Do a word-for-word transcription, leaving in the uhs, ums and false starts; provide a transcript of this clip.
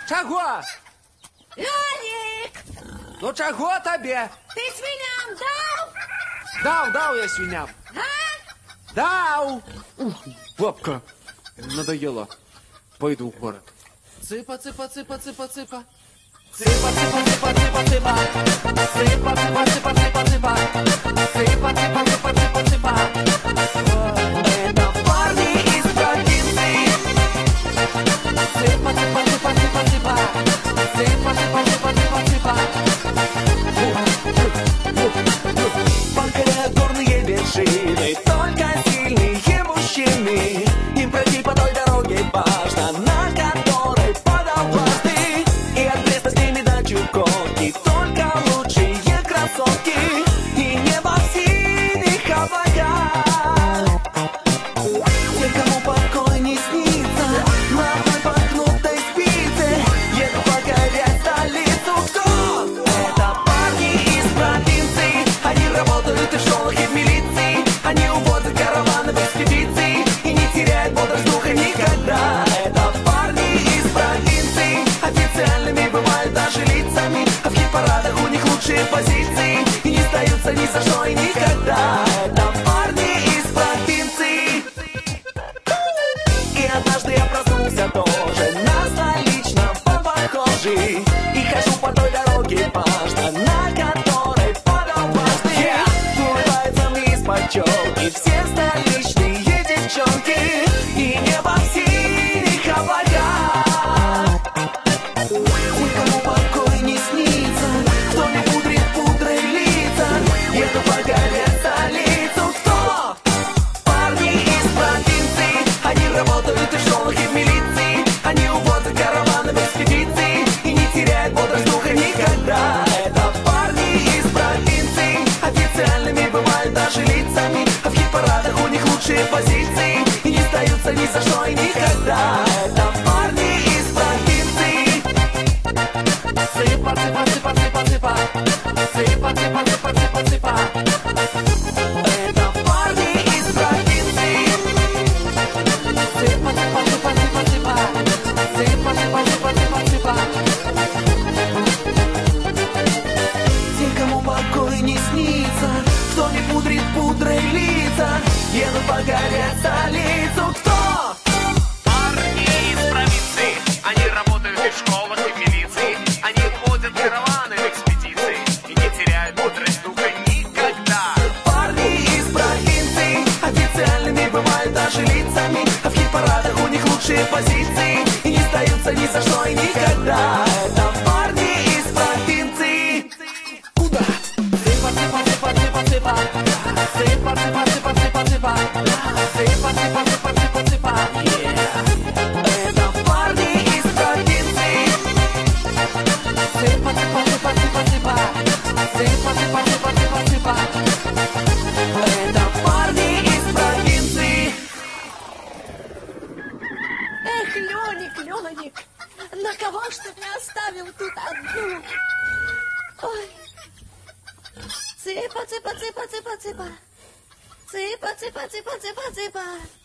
Чаго? Лёнік! Ну чаго табе? Ты свиням дал? Дал, дал я свиням. А? Дал! Ух, бабка, надоело. Пойду в город. Цыпа, цыпа, цыпа, цыпа, цыпа. Цыпа, цыпа, цыпа, цыпа, цыпа. Цыпа, цыпа, цыпа, цыпа, цыпа. Цыпа, цыпа, цыпа, цыпа, цыпа. Это парни из провинции. Цыпа, цыпа, цыпа, цыпа, цыпа. Цыпа, цыпа, цыпа, цыпа, цыпа. Покоряют горные вершины только сильные мужчины. Им пройти по той дороге важно, на которой подолгла ты. И от Бреста с ними до Чукотки только лучшие кроссовки. И небо в синих облаках. Те, кому покой не снится, на одной погнутой спице едут покорять столицу. Кто? Это парни из провинции. Они работают и в школах, и в милиции. Они уводят караваны в экспедиции и не теряют бодрость духа никогда. Это парни из провинции. Официальными бывают даже лицами, а в хит-парадах у них лучшие позиции и не сдаются ни за что и никогда. Это парни из провинции. И однажды я проснулся тоже на столичного похожий. И хожу по той дороге важно, на которой подал дважды. Улыбаются мне из-под челки все столичные девчонки. И небо в синих облаках. Никому покой не снится, кто не пудрит пудрой лица. Еду покорять столицу. Кто? Парни из провинции. Они работают и в школах, и в милиции. Они уводят караваны в экспедиции и не теряют бодрость духа никогда. Это парни из провинции. Официальными бывают даже лицами, а в хит-парадах у них лучшие позиции и не сдаются ни за что и никогда. Это парни из провинции. Цыпа, цыпа, цыпа, цыпа, цыпа. Цыпа, цыпа, цыпа, цыпа, цыпа. Это парни из провинции. Цыпа, цыпа, цыпа, цыпа, цыпа. Цыпа, цыпа, цыпа, цыпа, цыпа. Те, кому покой не снится, кто не пудрит пудрой лица, едут покорять столицу. Кто? Парни из провинции. Они работают и в школах, и в милиции. Они уводят караваны в экспедиции и не теряют бодрость духа никогда. Парни из провинции. Официальными бывают даже лицами, а в хит-парадах у них лучшие позиции и не сдаются ни за что и никогда. Это парни из провинции. Куда? Цыпа, цыпа, цыпа, цыпа, цыпа. Цыпа, цыпа, цыпа, цыпа, цыпа. Цыпа, цыпа, цыпа, цыпа, цыпа. Это парни из провинции. Цыпа, цыпа, цыпа, цыпа, цыпа. Цыпа, цыпа, цыпа, цыпа, цыпа. Это парни из провинции. Эх, Лёник, Лёник, на кого ж ты меня оставил тут одну? Ой. Цыпа, цыпа, цыпа, цыпа, цыпа. Цыпа, цыпа, цыпа, цыпа, цыпа.